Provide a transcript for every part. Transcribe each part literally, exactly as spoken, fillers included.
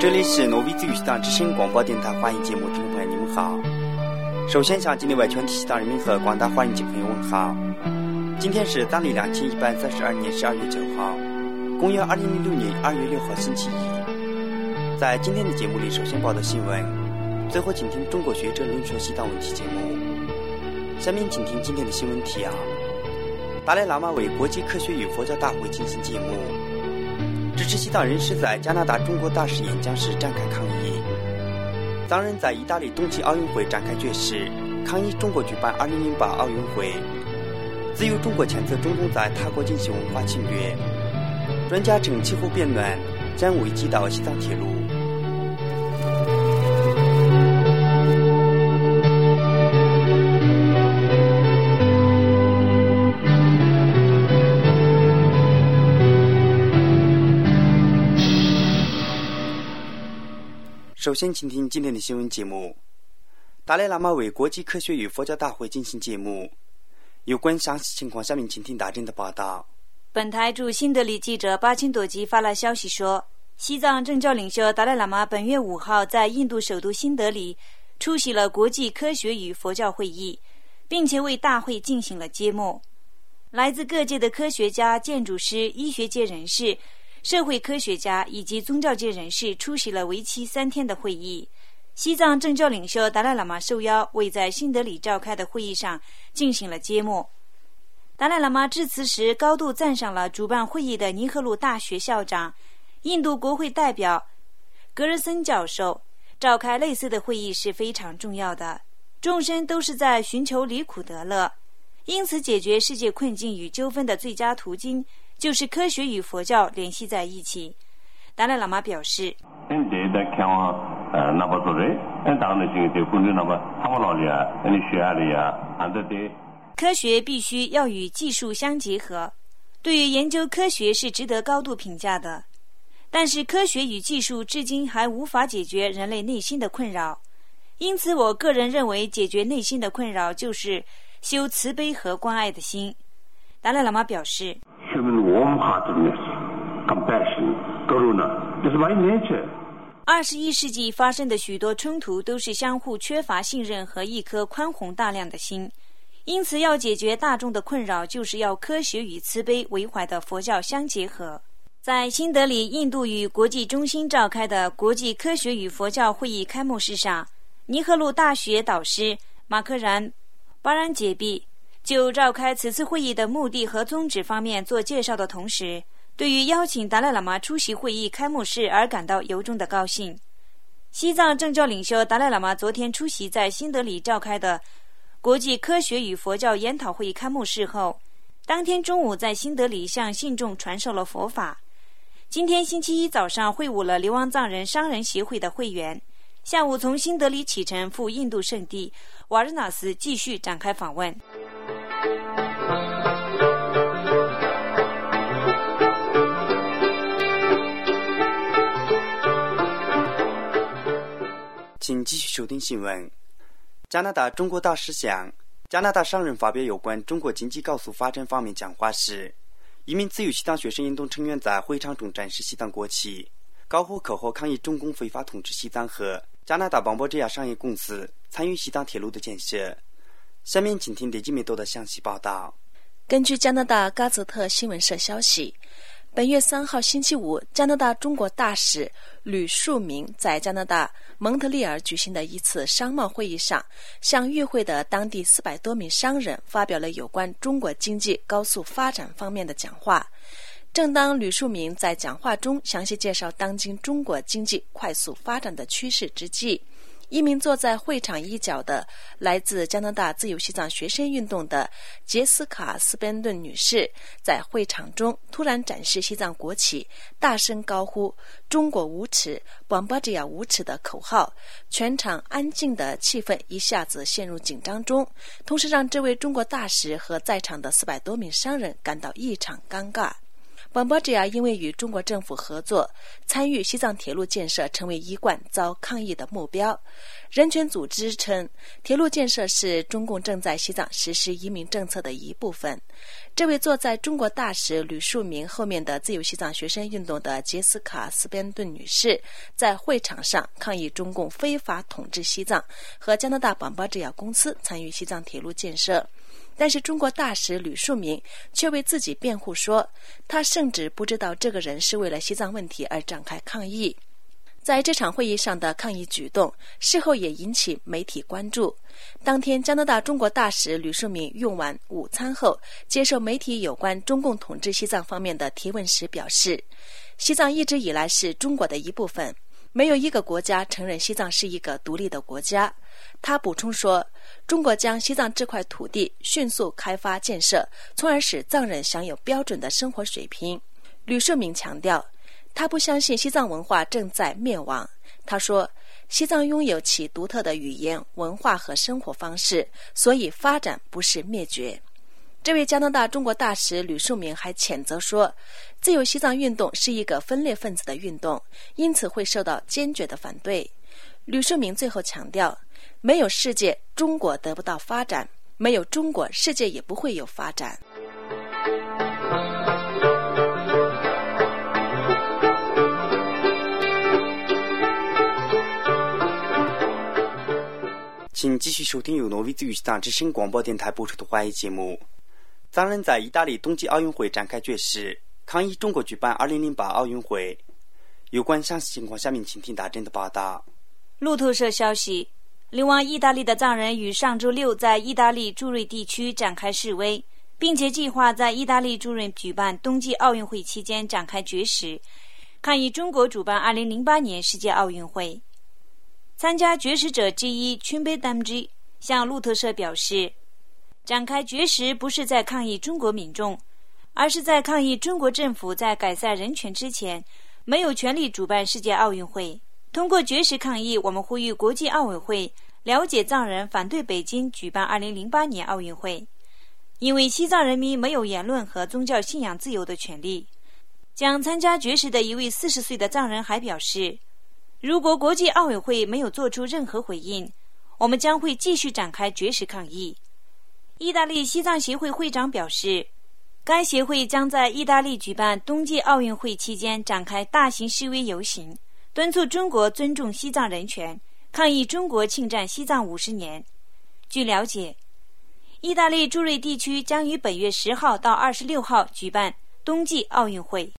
这里是挪威自由西藏之声广播电台华语节目，听众朋友你们好。首先向境内外全体西藏人民和广大华人籍朋友问好。今天是藏历两千一百三十二年十二月九号，公元二零零六年二月六号星期一。在今天的节目里，首先报道新闻，最后请听中国学者论述西藏问题节目。下面请听今天的新闻提要：达赖喇嘛为国际科学与佛教大会进行节目。支持西藏人士在加拿大中国大使演讲时展开抗议。藏人在意大利冬季奥运会展开绝食，抗议中国举办二零零八奥运会。自由中国谴责中共在他国进行文化侵略。专家称气候变暖将危及到西藏铁路。首先请听今天的新闻节目。达赖喇嘛为国际科学与佛教大会进行节目，有关详细情况下面请听大真的报道。 本台驻新德里记者巴钦朵吉发来消息说，西藏政教领袖达赖喇嘛本月五号在印度首都新德里出席了国际科学与佛教会议，并且为大会进行了揭幕。来自各界的科学家、建筑师、医学界人士、社会科学家以及宗教界人士出席了为期三天的会议。西藏政教领袖达赖喇嘛受邀为在新德里召开的会议上进行了揭幕。达赖喇嘛致辞时高度赞赏了主办会议的尼赫鲁大学校长、印度国会代表格尔森教授。召开类似的会议是非常重要的，众生都是在寻求离苦得乐，因此解决世界困境与纠纷的最佳途径就是科学与佛教联系在一起。达赖喇嘛表示，科学必须要与技术相结合，对于研究科学是值得高度评价的，但是科学与技术至今还无法解决人类内心的困扰，因此我个人认为解决内心的困扰就是修慈悲和关爱的心。达赖喇嘛表示，二十一世纪发生的许多冲突都是相互缺乏信任和一颗宽宏大量的心，因此要解决大众的困扰，就是要科学与慈悲为怀的佛教相结合。在新德里印度语国际中心召开的国际科学与佛教会议开幕式上，尼赫鲁大学导师马克然巴然杰比就召开此次会议的目的和宗旨方面做介绍的同时，对于邀请达赖喇嘛出席会议开幕式而感到由衷的高兴。西藏政教领袖达赖喇嘛昨天出席在新德里召开的国际科学与佛教研讨会开幕式后，当天中午在新德里向信众传授了佛法。今天星期一早上会晤了流亡藏人商人协会的会员，下午从新德里启程赴印度圣地瓦日纳斯继续展开访问。 请继续收听新闻。加拿大中国大使向加拿大商人发表有关中国经济高速发展方面讲话时，一名自由西藏学生运动成员在会场中展示西藏国旗，高呼口号抗议中共非法统治西藏和加拿大邦博这亚商业公司参与西藏铁路的建设。下面请听德基梅多的详细报道。 根据加拿大嘎泽特新闻社消息，本月三号星期五，加拿大中国大使吕树明在加拿大蒙特利尔举行的一次商贸会议上，向与会的当地四百多名商人发表了有关中国经济高速发展方面的讲话。正当吕树明在讲话中详细介绍当今中国经济快速发展的趋势之际，一名坐在会场一角的来自加拿大自由西藏学生运动的杰斯卡·斯本顿女士在会场中突然展示西藏国旗，大声高呼中国无耻，邦巴吉亚无耻的口号，全场安静的气氛一下子陷入紧张中，同时让这位中国大使和在场的四百多名商人感到异常尴尬。 广播者因为与中国政府合作参与西藏铁路建设成为一贯遭抗议的目标。人权组织称，铁路建设是中共正在西藏实施移民政策的一部分。这位坐在中国大使吕树明后面的自由西藏学生运动的杰斯卡·斯边顿女士在会场上抗议中共非法统治西藏和加拿大广播制药公司参与西藏铁路建设。但是中国大使吕树明却为自己辩护说，他甚至不知道这个人是为了西藏问题而展开抗议。在这场会议上的抗议举动事后也引起媒体关注。当天加拿大中国大使吕树明用完午餐后接受媒体有关中共统治西藏方面的提问时表示，西藏一直以来是中国的一部分，没有一个国家承认西藏是一个独立的国家。他补充说，中国将西藏这块土地迅速开发建设，从而使藏人享有标准的生活水平。吕树明强调，他不相信西藏文化正在灭亡。他说，西藏拥有其独特的语言、文化和生活方式，所以发展不是灭绝。这位加拿大中国大使吕树明还谴责说，自由西藏运动是一个分裂分子的运动，因此会受到坚决的反对。吕树明最后强调，没有世界，中国得不到发展；没有中国，世界也不会有发展。 请继续收听由挪威自由西藏之声广播电台播出的华语节目。藏人在意大利冬季奥运会展开绝食，抗议中国举办二零零八奥运会。有关详细情况，下面请听大真的报道。 路透社消息，流亡意大利的藏人于上周六在意大利朱瑞地区展开示威，并且计划在意大利朱瑞举办冬季奥运会期间展开绝食，抗议中国主办二零零八年世界奥运会。参加绝食者之一群贝丹基向路透社表示，展开绝食不是在抗议中国民众，而是在抗议中国政府在改善人权之前没有权利主办世界奥运会。通过绝食抗议，我们呼吁国际奥委会了解藏人反对北京举办二零零八年奥运会，因为西藏人民没有言论和宗教信仰自由的权利。将参加绝食的一位四十岁的藏人还表示，如果国际奥委会没有做出任何回应，我们将会继续展开绝食抗议。意大利西藏协会会长表示，该协会将在意大利举办冬季奥运会期间展开大型示威游行，敦促中国尊重西藏人权，抗议中国侵占西藏五十年。据了解，意大利朱瑞地区将于本月十号到二十六号举办冬季奥运会。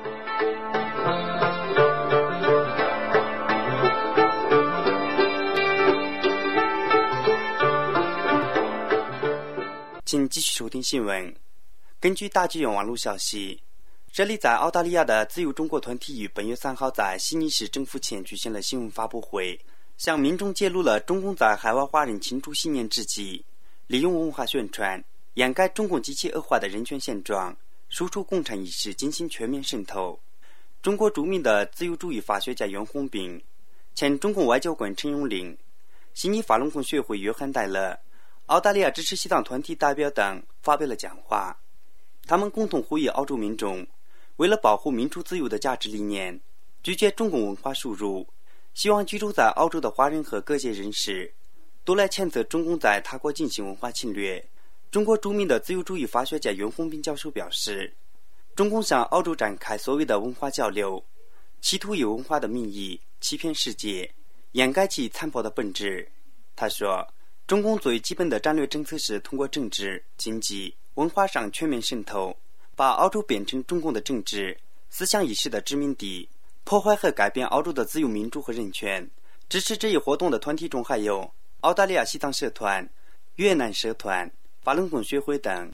请继续收听新闻。根据大纪元网络消息，这里在澳大利亚的自由中国团体于本月三号在悉尼市政府前举行了新闻发布会，向民众揭露了中共在海外华人庆祝新年之际，利用文化宣传掩盖中共极其恶化的人权现状，输出共产意识进行全面渗透。中国著名的自由主义法学家袁宏斌、前中共外交官陈永龄、悉尼法轮功学会约翰戴勒、澳大利亚支持西藏团体代表等发表了讲话。他们共同呼吁澳洲民众为了保护民主自由的价值理念，拒绝中共文化输入，希望居住在澳洲的华人和各界人士都来谴责中共在他国进行文化侵略。中国著名的自由主义法学家袁宏斌教授表示，中共向澳洲展开所谓的文化交流，企图以文化的名义欺骗世界，掩盖其残暴的本质。他说，中共最基本的战略政策是通过政治、经济、文化上全面渗透，把澳洲变成中共的政治、思想意识的殖民地，破坏和改变澳洲的自由民主和人权。支持这一活动的团体中还有澳大利亚西藏社团、越南社团、法轮功学会等。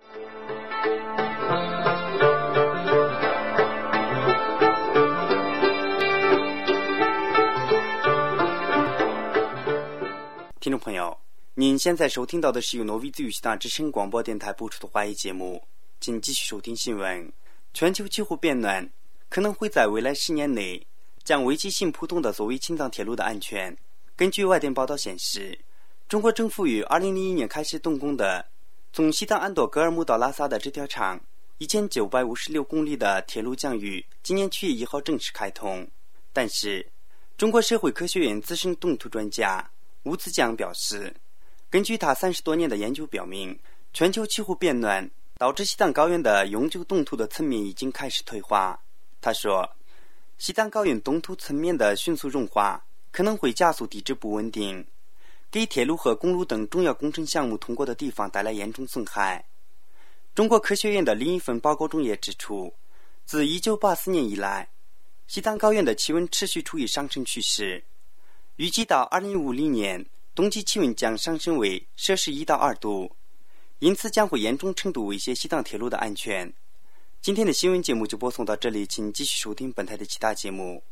听众朋友，您现在收听到的是由挪威自由西藏之声广播电台播出的华语节目，请继续收听新闻。全球气候变暖可能会在未来十年内将危及新浦东的所谓青藏铁路的安全。根据外电报道显示，中国政府于二零零一年开始动工的从西藏安多格尔木到拉萨的这条长一千九百五十六公里的铁路将于今年七月一号正式开通。但是，中国社会科学院资深动土专家吴子江表示，根据他三十多年的研究表明，全球气候变暖导致西藏高原的永久冻土的层面已经开始退化。他说，西藏高原冻土层面的迅速融化可能会加速地质不稳定，给铁路和公路等重要工程项目通过的地方带来严重损害。中国科学院的另一份报告中也指出，自一九八四年以来，西藏高原的气温持续处于上升趋势，预计到二零五零年，冬季气温将上升为摄氏一到二度，因此将会严重程度威胁西藏铁路的安全。今天的新闻节目就播送到这里，请继续收听本台的其他节目。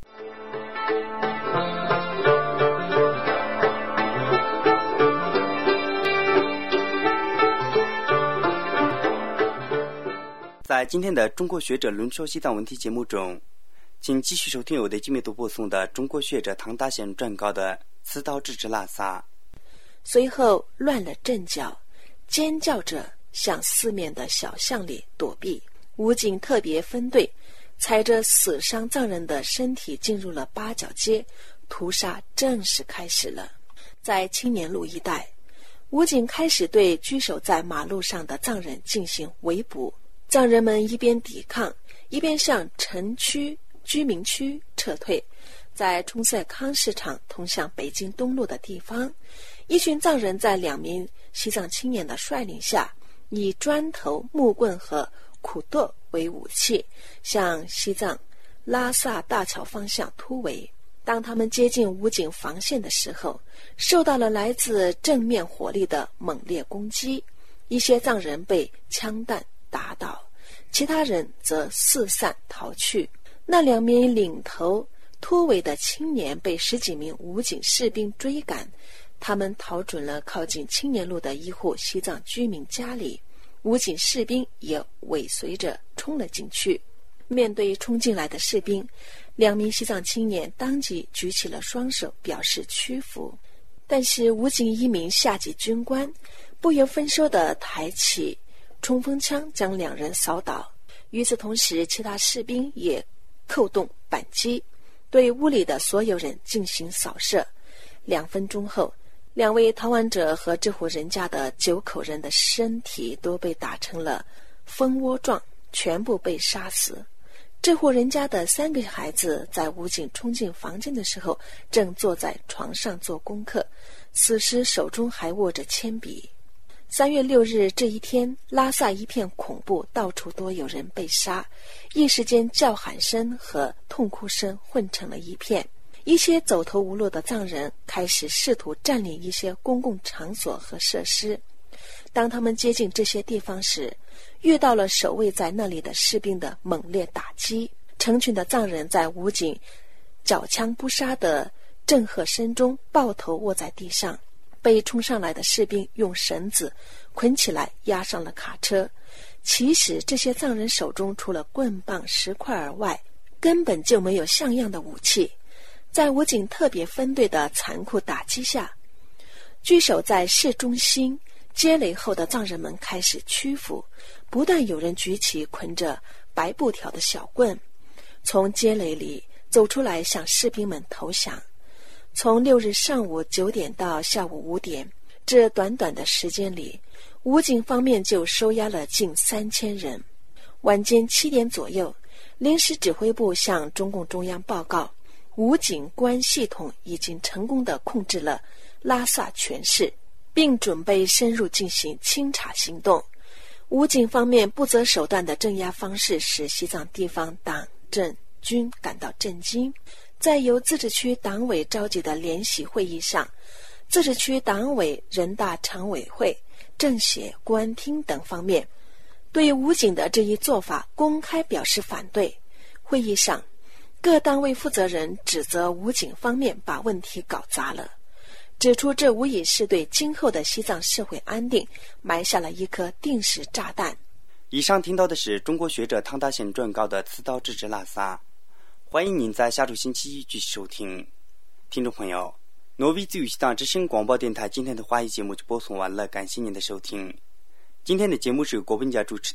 在今天的中国学者论说西藏问题节目中，请继续收听由的金美都播送的中国学者唐大贤撰稿的刺刀直至拉萨。 随后乱了阵脚，尖叫着向四面的小巷里躲避。武警特别分队踩着死伤藏人的身体进入了八角街，屠杀正式开始了。在青年路一带，武警开始对居守在马路上的藏人进行围捕。藏人们一边抵抗，一边向城区居民区撤退。在冲塞康市场通向北京东路的地方，一群藏人在两名西藏青年的率领下，以砖头、木棍和苦剁为武器，向西藏拉萨大桥方向突围。当他们接近武警防线的时候，受到了来自正面火力的猛烈攻击，一些藏人被枪弹打倒，其他人则四散逃去。那两名领头突围的青年被十几名武警士兵追赶，他们逃准了靠近青年路的一户西藏居民家里，武警士兵也尾随着冲了进去。面对冲进来的士兵，两名西藏青年当即举起了双手表示屈服，但是武警一名下级军官不由分说地抬起冲锋枪将两人扫倒。与此同时，其他士兵也扣动扳机，对屋里的所有人进行扫射。两分钟后，两位逃亡者和这户人家的九口人的身体都被打成了蜂窝状，全部被杀死。这户人家的三个孩子在武警冲进房间的时候，正坐在床上做功课，此时手中还握着铅笔。三月六日这一天，拉萨一片恐怖，到处都有人被杀，一时间叫喊声和痛哭声混成了一片。一些走投无路的藏人开始试图占领一些公共场所和设施。当他们接近这些地方时，遇到了守卫在那里的士兵的猛烈打击，成群的藏人在武警缴枪不杀的震喝声中抱头卧在地上，被冲上来的士兵用绳子捆起来押上了卡车。其实这些藏人手中除了棍棒石块而外，根本就没有像样的武器。在武警特别分队的残酷打击下，居守在市中心街垒后的藏人们开始屈服，不断有人举起捆着白布条的小棍，从街垒里走出来向士兵们投降。从六日上午九点到下午五点，这短短的时间里，武警方面就收押了近三千人。晚间七点左右，临时指挥部向中共中央报告，武警公安系统已经成功地控制了拉萨全市，并准备深入进行清查行动。武警方面不择手段的镇压方式使西藏地方党政军感到震惊。在由自治区党委召集的联席会议上，自治区党委、人大常委会、政协、公安厅等方面对武警的这一做法公开表示反对。会议上，各单位负责人指责武警方面把问题搞砸了，指出这无疑是对今后的西藏社会安定埋下了一颗定时炸弹。 以上听到的是中国学者唐大贤撰稿的刺刀直至拉萨。欢迎您在下周星期一继续收听。听众朋友，挪威自由西藏之声广播电台今天的华语节目就播送完了，感谢您的收听。今天的节目是由郭文佳主持的，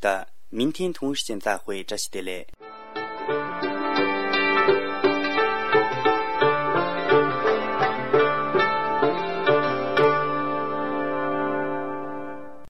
明天同一时间再会，这是的嘞。